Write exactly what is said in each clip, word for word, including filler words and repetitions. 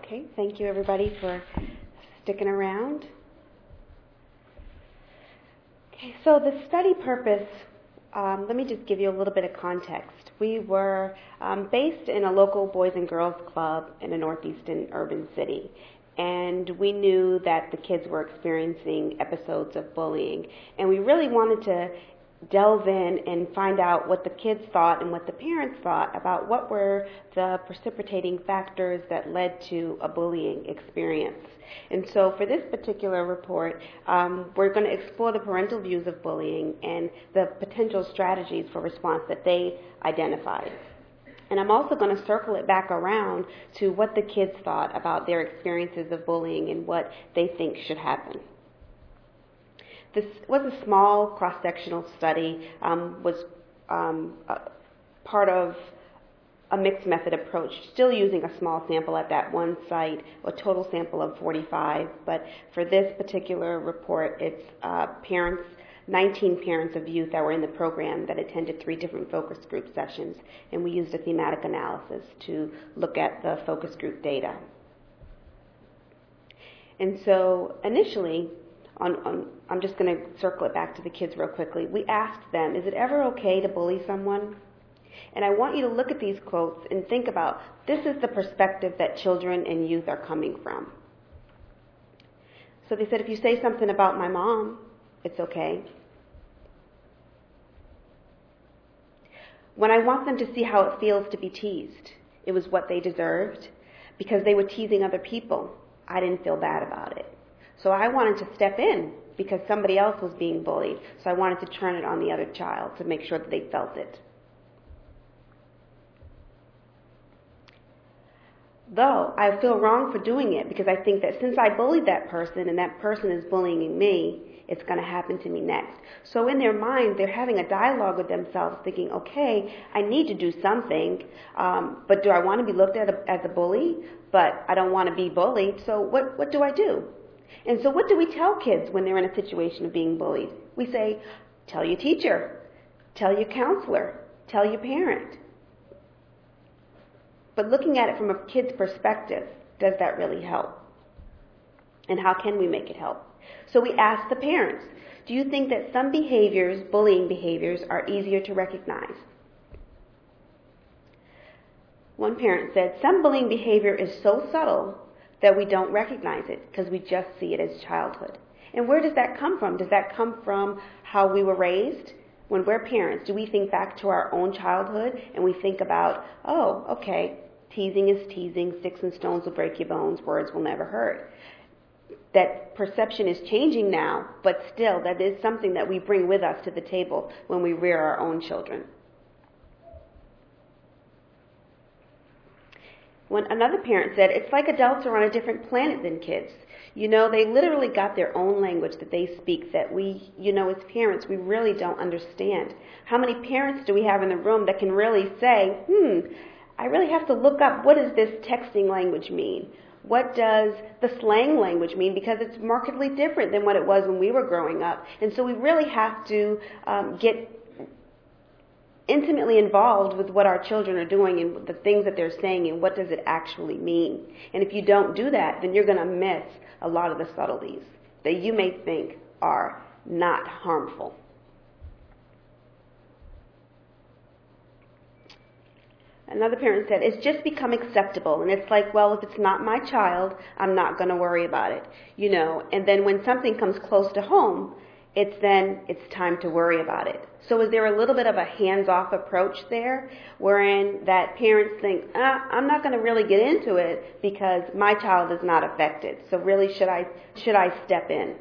Okay, thank you everybody for sticking around. Okay, so the study purpose, um, let me just give you a little bit of context. We were um, based in a local Boys and Girls Club in a northeastern urban city, and we knew that the kids were experiencing episodes of bullying, and we really wanted to delve in and find out what the kids thought and what the parents thought about what were the precipitating factors that led to a bullying experience. And so for this particular report, um, we're going to explore the parental views of bullying and the potential strategies for response that they identified. And I'm also going to circle it back around to what the kids thought about their experiences of bullying and what they think should happen. This was a small cross-sectional study, um, was um, uh, part of a mixed method approach, still using a small sample at that one site, a total sample of forty-five. But for this particular report, it's uh, parents, nineteen parents of youth that were in the program that attended three different focus group sessions, and we used a thematic analysis to look at the focus group data. And so initially, On, on, I'm just going to circle it back to the kids real quickly. We asked them, is it ever okay to bully someone? And I want you to look at these quotes and think about, this is the perspective that children and youth are coming from. So they said, if you say something about my mom, it's okay. When I want them to see how it feels to be teased, it was what they deserved because they were teasing other people. I didn't feel bad about it. So I wanted to step in because somebody else was being bullied. So I wanted to turn it on the other child to make sure that they felt it. Though I feel wrong for doing it because I think that since I bullied that person and that person is bullying me, it's going to happen to me next. So in their mind, they're having a dialogue with themselves thinking, okay, I need to do something, um, but do I want to be looked at as a bully? But I don't want to be bullied, so what, what do I do? And so what do we tell kids when they're in a situation of being bullied? We say, tell your teacher, tell your counselor, tell your parent. But looking at it from a kid's perspective, does that really help? And how can we make it help? So we asked the parents, do you think that some behaviors, bullying behaviors, are easier to recognize? One parent said, some bullying behavior is so subtle that we don't recognize it because we just see it as childhood. And where does that come from? Does that come from how we were raised? When we're parents, do we think back to our own childhood and we think about, oh, okay, teasing is teasing, sticks and stones will break your bones, words will never hurt. That perception is changing now, but still that is something that we bring with us to the table when we rear our own children. When another parent said, it's like adults are on a different planet than kids. You know, they literally got their own language that they speak that we, you know, as parents, we really don't understand. How many parents do we have in the room that can really say, hmm, I really have to look up, what does this texting language mean? What does the slang language mean? Because it's markedly different than what it was when we were growing up. And so we really have to um, get intimately involved with what our children are doing and the things that they're saying and what does it actually mean. And if you don't do that, then you're going to miss a lot of the subtleties that you may think are not harmful. Another parent said, it's just become acceptable. And it's like, well, if it's not my child, I'm not going to worry about it. You know, and then when something comes close to home, it's then it's time to worry about it. So is there a little bit of a hands-off approach there wherein that parents think, ah, I'm not going to really get into it because my child is not affected. So really, should I should I step in?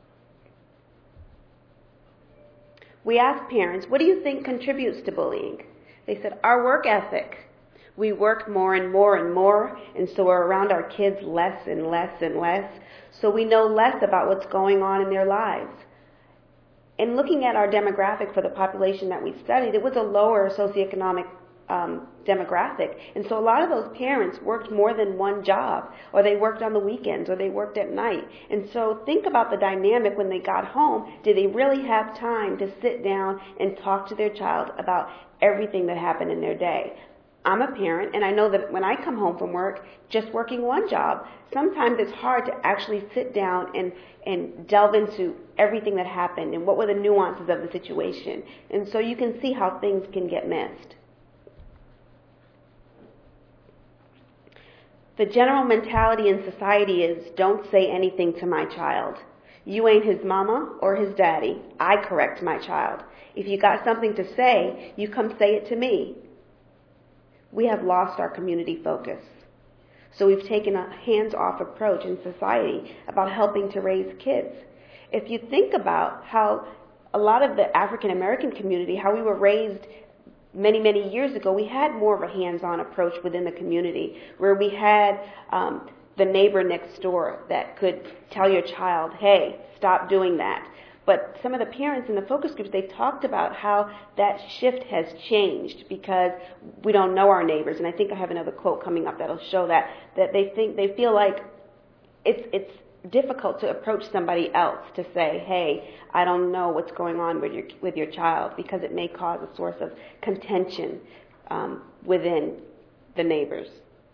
We asked parents, what do you think contributes to bullying? They said, our work ethic. We work more and more and more, and so we're around our kids less and less and less. So we know less about what's going on in their lives. And looking at our demographic for the population that we studied, it was a lower socioeconomic um, demographic. And so a lot of those parents worked more than one job, or they worked on the weekends, or they worked at night. And so think about the dynamic when they got home. Did they really have time to sit down and talk to their child about everything that happened in their day? I'm a parent, and I know that when I come home from work, just working one job, sometimes it's hard to actually sit down and, and delve into everything that happened and what were the nuances of the situation. And so you can see how things can get missed. The general mentality in society is, don't say anything to my child. You ain't his mama or his daddy. I correct my child. If you got something to say, you come say it to me. We have lost our community focus. So we've taken a hands-off approach in society about helping to raise kids. If you think about how a lot of the African American community, how we were raised many, many years ago, we had more of a hands-on approach within the community where we had um, the neighbor next door that could tell your child, hey, stop doing that. But some of the parents in the focus groups, they talked about how that shift has changed because we don't know our neighbors. And I think I have another quote coming up that'll show that, that they think, they feel like it's, it's difficult to approach somebody else to say, hey, I don't know what's going on with your, with your child, because it may cause a source of contention um, within the neighbors.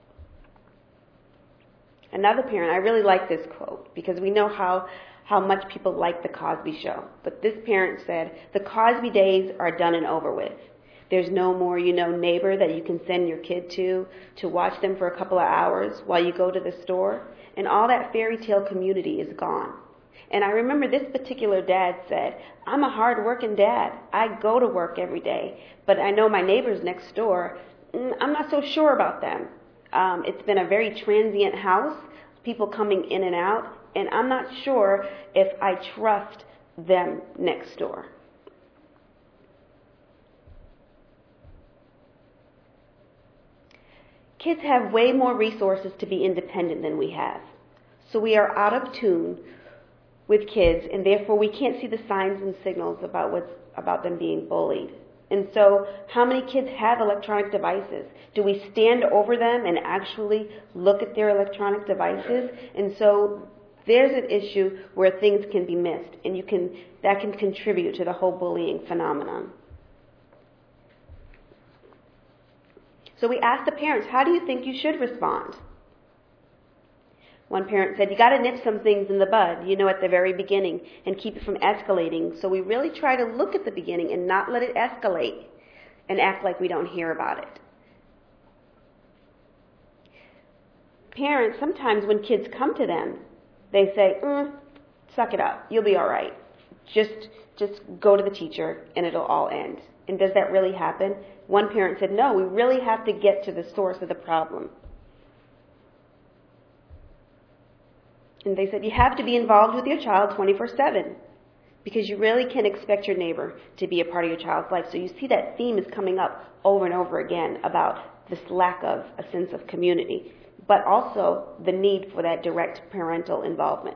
Another parent, I really like this quote because we know how how much people like The Cosby Show. But this parent said, the Cosby days are done and over with. There's no more, you know, neighbor that you can send your kid to to watch them for a couple of hours while you go to the store. And all that fairy tale community is gone. And I remember this particular dad said, I'm a hard-working dad. I go to work every day. But I know my neighbors next door, I'm not so sure about them. Um, it's been a very transient house, people coming in and out, and I'm not sure if I trust them next door. Kids have way more resources to be independent than we have. So we are out of tune with kids, and therefore we can't see the signs and signals about what's about them being bullied. And so how many kids have electronic devices? Do we stand over them and actually look at their electronic devices? And so there's an issue where things can be missed, and you can that can contribute to the whole bullying phenomenon. So we asked the parents, how do you think you should respond? One parent said, you got to nip some things in the bud, you know, at the very beginning, and keep it from escalating. So we really try to look at the beginning and not let it escalate and act like we don't hear about it. Parents, sometimes when kids come to them, they say, mm, suck it up, you'll be all right. Just, just go to the teacher and it'll all end. And does that really happen? One parent said, no, we really have to get to the source of the problem. And they said, you have to be involved with your child twenty-four seven because you really can't expect your neighbor to be a part of your child's life. So you see that theme is coming up over and over again about this lack of a sense of community, but also the need for that direct parental involvement.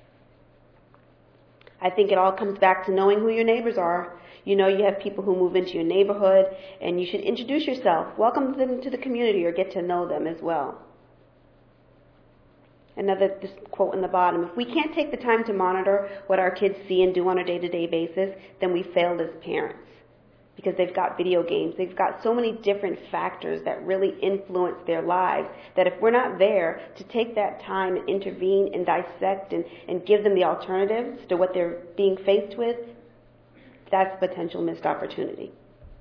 I think it all comes back to knowing who your neighbors are. You know, you have people who move into your neighborhood, and you should introduce yourself, welcome them to the community, or get to know them as well. Another this quote in the bottom, if we can't take the time to monitor what our kids see and do on a day-to-day basis, then we failed as parents. Because they've got video games, they've got so many different factors that really influence their lives, that if we're not there to take that time and intervene and dissect and, and give them the alternatives to what they're being faced with, that's a potential missed opportunity.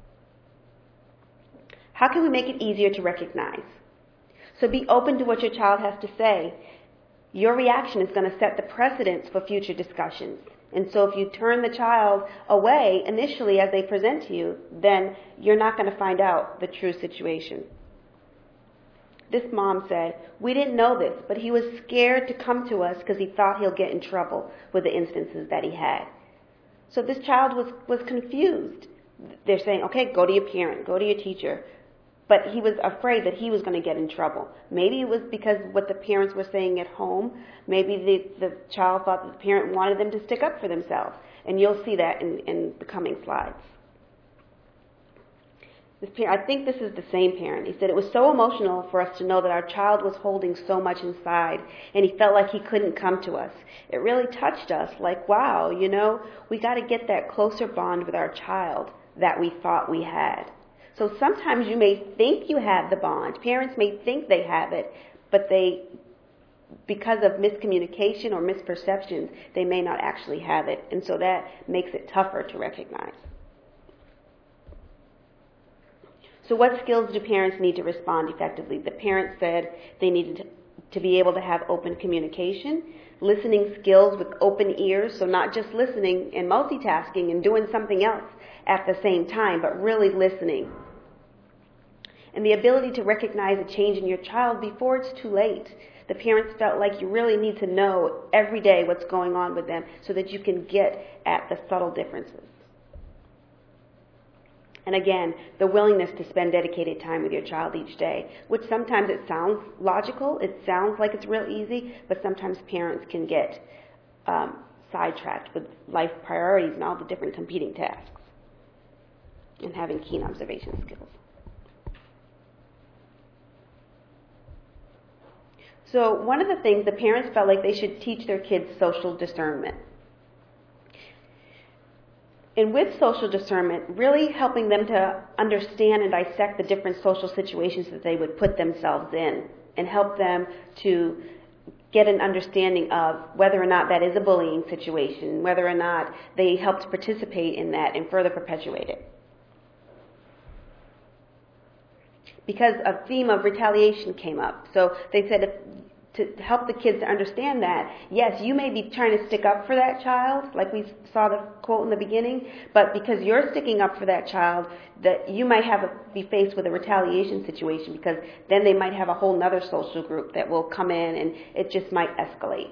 How can we make it easier to recognize? So be open to what your child has to say. Your reaction is going to set the precedence for future discussions. And so if you turn the child away initially as they present to you, then you're not going to find out the true situation. This mom said, we didn't know this, but he was scared to come to us because he thought he'll get in trouble with the instances that he had. So this child was, was confused. They're saying, okay, go to your parent, go to your teacher. But he was afraid that he was going to get in trouble. Maybe it was because what the parents were saying at home. Maybe the, the child thought that the parent wanted them to stick up for themselves. And you'll see that in, in the coming slides. This parent, I think this is the same parent. He said, it was so emotional for us to know that our child was holding so much inside, and he felt like he couldn't come to us. It really touched us, like, wow, you know, we got to get that closer bond with our child that we thought we had. So sometimes you may think you have the bond. Parents may think they have it, but they, because of miscommunication or misperceptions, they may not actually have it. And so that makes it tougher to recognize. So what skills do parents need to respond effectively? The parents said they needed to, to be able to have open communication, listening skills with open ears, so not just listening and multitasking and doing something else at the same time, but really listening. And the ability to recognize a change in your child before it's too late. The parents felt like you really need to know every day what's going on with them so that you can get at the subtle differences. And again, the willingness to spend dedicated time with your child each day, which sometimes it sounds logical, it sounds like it's real easy, but sometimes parents can get um, sidetracked with life priorities and all the different competing tasks and having keen observation skills. So one of the things the parents felt like they should teach their kids social discernment. And with social discernment, really helping them to understand and dissect the different social situations that they would put themselves in and help them to get an understanding of whether or not that is a bullying situation, whether or not they helped participate in that and further perpetuate it. Because a theme of retaliation came up. So they said if, to help the kids to understand that, yes, you may be trying to stick up for that child, like we saw the quote in the beginning, but because you're sticking up for that child, that you might have a, be faced with a retaliation situation, because then they might have a whole other social group that will come in and it just might escalate.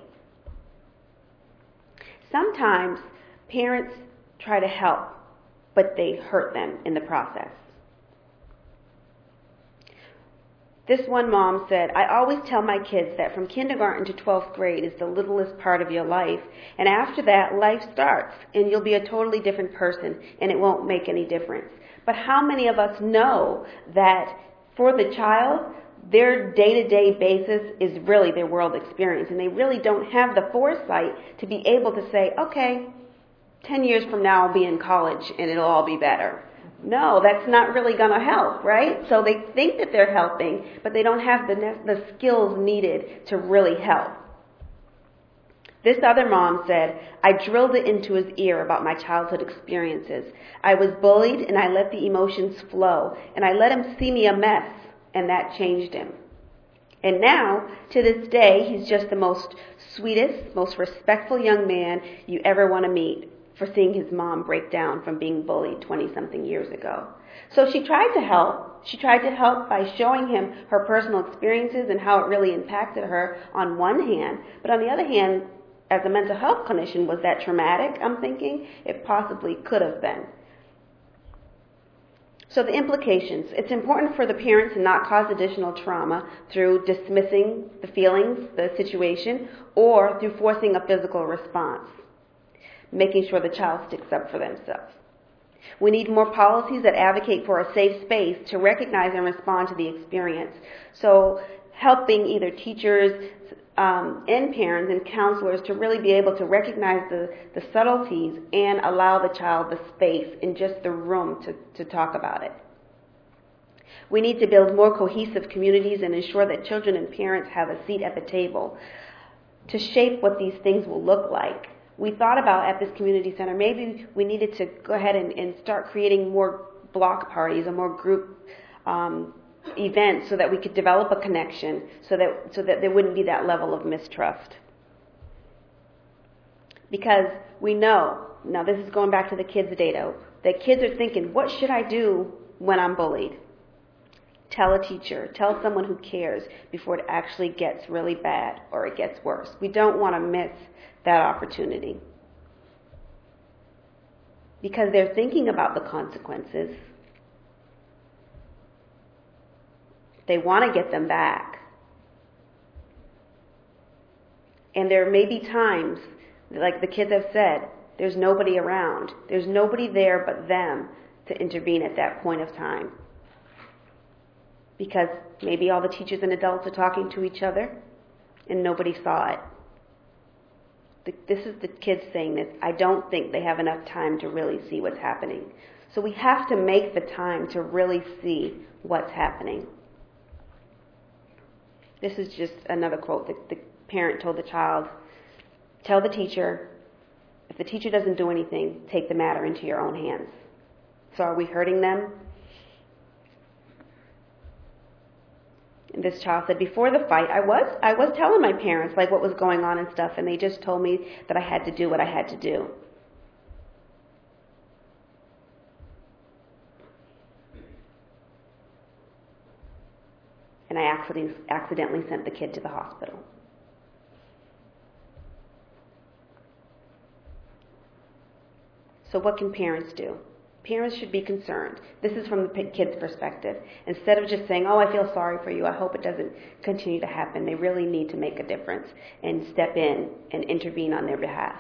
Sometimes parents try to help, but they hurt them in the process. This one mom said, I always tell my kids that from kindergarten to twelfth grade is the littlest part of your life, and after that, life starts, and you'll be a totally different person, and it won't make any difference. But how many of us know that for the child, their day-to-day basis is really their world experience, and they really don't have the foresight to be able to say, okay, ten years from now I'll be in college, and it'll all be better. No, that's not really going to help, right? So they think that they're helping, but they don't have the, the skills needed to really help. This other mom said, I drilled it into his ear about my childhood experiences. I was bullied, and I let the emotions flow, and I let him see me a mess, and that changed him. And now, to this day, he's just the most sweetest, most respectful young man you ever want to meet, for seeing his mom break down from being bullied twenty-something years ago. So she tried to help. She tried to help by showing him her personal experiences and how it really impacted her on one hand. But on the other hand, as a mental health clinician, was that traumatic, I'm thinking? It possibly could have been. So the implications. It's important for the parents to not cause additional trauma through dismissing the feelings, the situation, or through forcing a physical response, making sure the child sticks up for themselves. We need more policies that advocate for a safe space to recognize and respond to the experience. So helping either teachers um, and parents and counselors to really be able to recognize the, the subtleties and allow the child the space and just the room to, to talk about it. We need to build more cohesive communities and ensure that children and parents have a seat at the table to shape what these things will look like. We thought about at this community center, maybe we needed to go ahead and, and start creating more block parties or more group um, events so that we could develop a connection so that so that there wouldn't be that level of mistrust. Because we know, now this is going back to the kids' data, that kids are thinking, what should I do when I'm bullied? Tell a teacher, tell someone who cares before it actually gets really bad or it gets worse. We don't want to miss that opportunity. Because they're thinking about the consequences. They want to get them back. And there may be times, like the kids have said, there's nobody around. There's nobody there but them to intervene at that point of time. Because maybe all the teachers and adults are talking to each other and nobody saw it. This is the kids saying this. I don't think they have enough time to really see what's happening. So we have to make the time to really see what's happening. This is just another quote that the parent told the child, tell the teacher, if the teacher doesn't do anything, take the matter into your own hands. So are we hurting them? And this child said, before the fight, I was I was telling my parents like what was going on and stuff, and they just told me that I had to do what I had to do. And I accidentally, accidentally sent the kid to the hospital. So what can parents do? Parents should be concerned. This is from the kid's perspective. Instead of just saying, oh, I feel sorry for you, I hope it doesn't continue to happen, they really need to make a difference and step in and intervene on their behalf.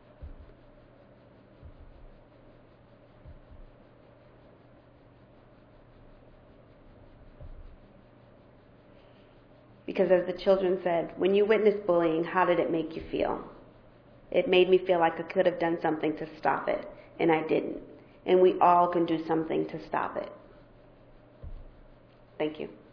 Because as the children said, when you witnessed bullying, how did it make you feel? It made me feel like I could have done something to stop it, and I didn't. And we all can do something to stop it. Thank you.